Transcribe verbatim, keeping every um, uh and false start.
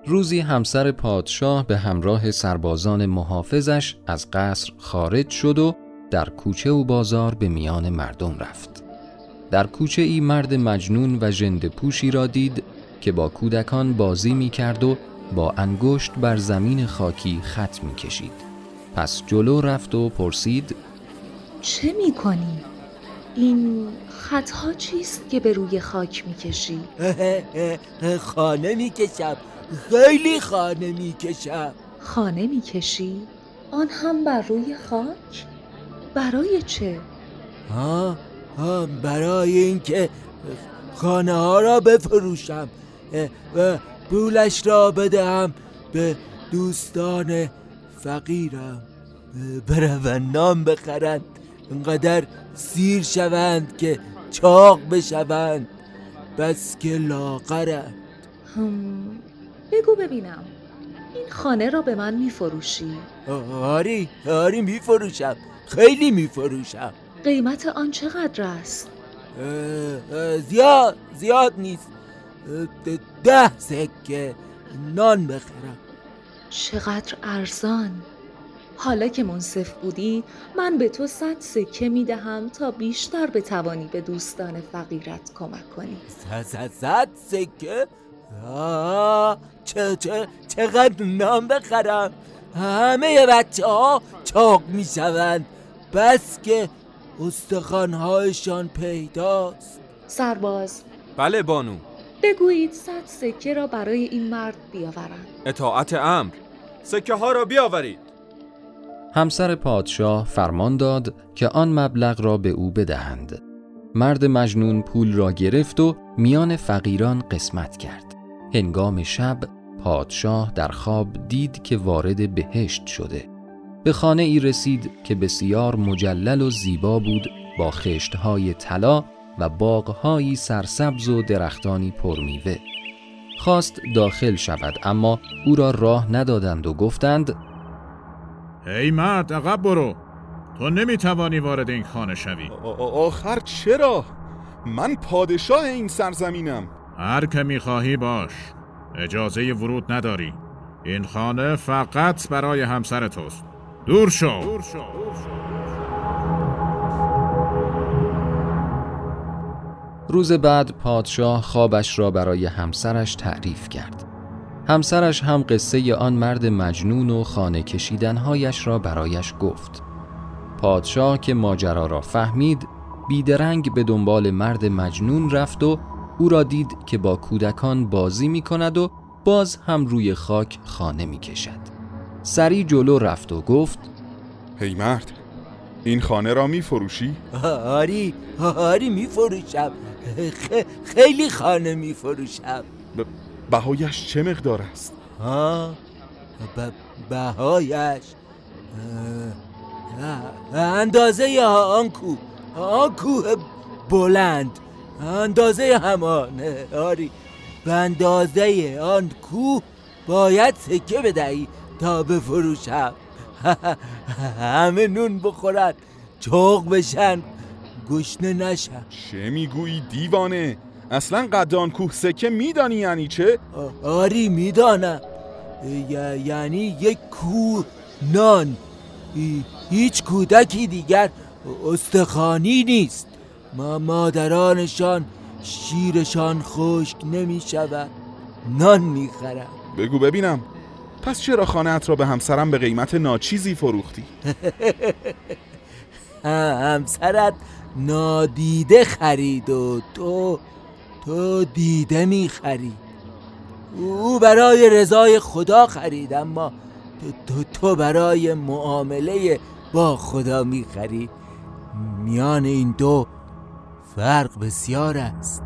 روزی همسر پادشاه به همراه سربازان محافظش از قصر خارج شد و در کوچه و بازار به میان مردم رفت. در کوچه ای مرد مجنون و ژنده‌پوشی را دید که با کودکان بازی می کرد و با انگشت بر زمین خاکی خط می کشید. پس جلو رفت و پرسید: چه می کنی؟ این خطها چیست که به روی خاک می کشی؟ خانه می کشم، خیلی خانه می کشم. خانه می کشی؟ آن هم بر روی خاک؟ برای چه؟ ها ها برای اینکه خانه ها را بفروشم و پولش را بدهم به دوستان فقیرم، برون نام بخرند، انقدر سیر شوند که چاق بشوند، بس که لاغرند. هم بگو ببینم، این خانه را به من می فروشی؟ آری آری می فروشم، خیلی می فروشم. قیمت آن چقدر است؟ زیاد زیاد نیست، ده سکه نان بخرم. چقدر ارزان. حالا که منصف بودی من به تو صد سکه می دهم تا بیشتر بتوانی به دوستان فقیرت کمک کنی. صد صد سکه؟ آه چه چه چقدر نان بخرم؟ همه بچه ها چاق می شوند، بس که استخوان‌هایشان پیداست. سرباز. بله بانو. بگویید صد سکه را برای این مرد بیاورند. اطاعت امر. سکه ها را بیاورید. همسر پادشاه فرمان داد که آن مبلغ را به او بدهند. مرد مجنون پول را گرفت و میان فقیران قسمت کرد. هنگام شب پادشاه در خواب دید که وارد بهشت شده. به خانه ای رسید که بسیار مجلل و زیبا بود، با خشت‌های طلا و باغ‌هایی سرسبز و درختانی پرمیوه. خواست داخل شود اما او را راه ندادند و گفتند: ای مرد عقب برو، تو نمیتوانی وارد این خانه شوی. آخر چرا؟ من پادشاه این سرزمینم. هر که میخواهی باش، اجازه ورود نداری. این خانه فقط برای همسر توست. دور شو. دور شو. روز بعد پادشاه خوابش را برای همسرش تعریف کرد. همسرش هم قصه آن مرد مجنون و خانه کشیدنهایش را برایش گفت. پادشاه که ماجرا را فهمید، بیدرنگ به دنبال مرد مجنون رفت و او را دید که با کودکان بازی می کند و باز هم روی خاک خانه می کشد. سری جلو رفت و گفت: هی مرد، این خانه را می فروشی؟ آری آری می فروشم، خیلی خانه می فروشم. بهایش چه مقدار است؟ ها بهایش اندازه آن کوه، آن کوه بلند، اندازه همان. آری به اندازه آن کوه باید سکه بدهی تا بفروشم. همه نون بخورن، چاق بشن، گشنه نشن. چه میگویی دیوانه؟ اصلا قد آن کوه سکه میدانی یعنی چه؟ آری میدانم، یعنی یک کوه نان. هیچ کودکی دیگر استخوانی نیست. ما مادرانشان شیرشان خشک نمی شود، نان می خورم. بگو ببینم، پس چرا خانه‌ات را به همسرم به قیمت ناچیزی فروختی؟ همسرت نادیده خرید و تو تو دیده می خرید. او برای رضای خدا خرید، اما تو, تو, تو برای معامله با خدا می خرید. میان این دو فرق بسیار است.